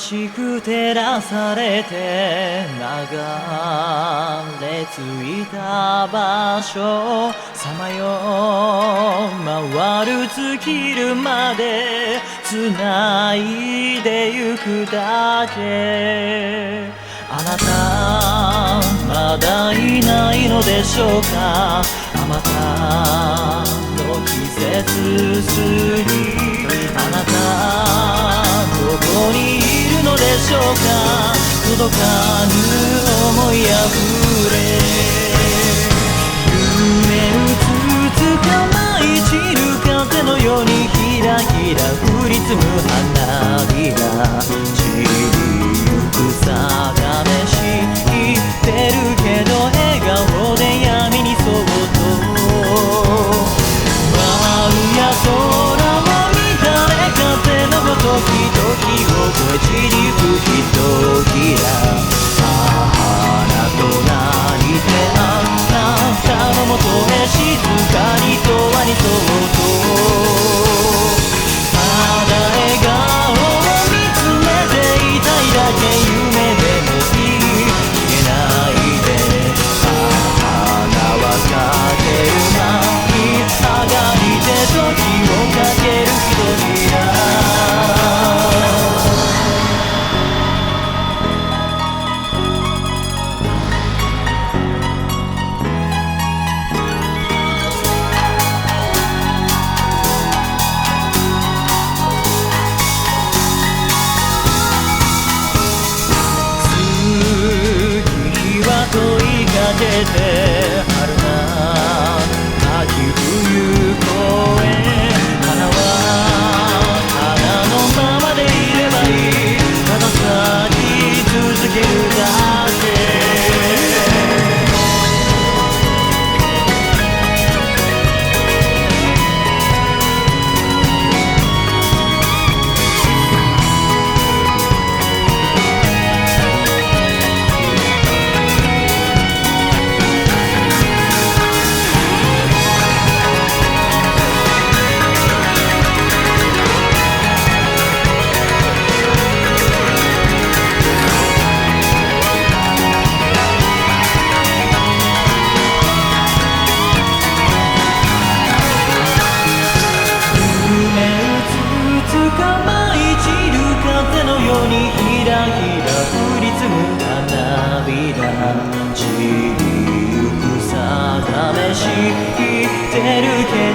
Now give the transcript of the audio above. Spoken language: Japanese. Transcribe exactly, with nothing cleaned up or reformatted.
しく照らされて流れ着いた場所さまよ回る尽きるまで繋いでゆくだけ。あなたまだいないのでしょうか。あまたの季節過ぎあなたどこにいるのでしょうか。届かぬ想いあふれ夢うつつか舞い散る風のようにひらひら降り積む花びら散りゆくさがめしってるけど笑顔で闇にそっと舞うや空を見たれ風のごとき時を越え散りゆくひときら花と泣いてあなたのもとへ静かに永遠にそっとただ笑顔を見つめていたいだけ夢でもいい消えないで花は咲ける前あがいて時をかけるひとりだ。問いかけて春夏秋冬越え花は花のままでいればいいただ咲き続けるだけ。ひらひら降り積む花びら散りゆくさがめし生きてるけど